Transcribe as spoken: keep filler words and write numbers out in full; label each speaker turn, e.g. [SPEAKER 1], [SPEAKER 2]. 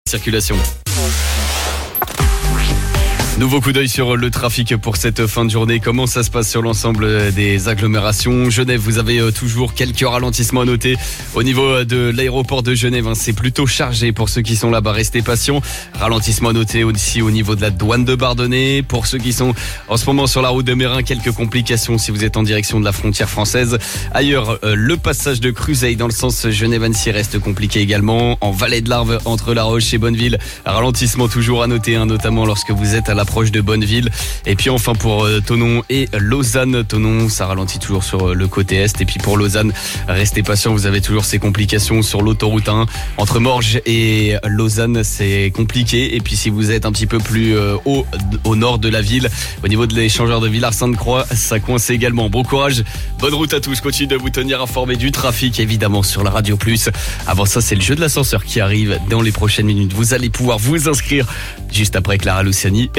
[SPEAKER 1] Circulation. Nouveau coup d'œil sur le trafic pour cette fin de journée. Comment ça se passe sur l'ensemble des agglomérations? Genève, vous avez toujours quelques ralentissements à noter. Au niveau de l'aéroport de Genève, c'est plutôt chargé pour ceux qui sont là-bas. Restez patients. Ralentissement à noter aussi au niveau de la douane de Bardonnay. Pour ceux qui sont en ce moment sur la route de Mérin, quelques complications si vous êtes en direction de la frontière française. Ailleurs, le passage de Cruzeil dans le sens Genève-Annecy reste compliqué également. En Vallée de l'Arve, entre La Roche et Bonneville, ralentissement toujours à noter, hein, notamment lorsque vous êtes à la proche de Bonneville. Et puis enfin pour euh, Thonon et Lausanne. Thonon, ça ralentit toujours sur euh, le côté est. Et puis pour Lausanne, restez patient, vous avez toujours ces complications sur l'autoroute un. Entre Morges et Lausanne, c'est compliqué. Et puis si vous êtes un petit peu plus euh, haut, au nord de la ville, au niveau de l'échangeur de Villars-Sainte-Croix, ça coince également. Bon courage, bonne route à tous. Continuez de vous tenir informés du trafic, évidemment, sur la Radio Plus. Avant ça, c'est le jeu de l'ascenseur qui arrive dans les prochaines minutes. Vous allez pouvoir vous inscrire juste après Clara Luciani.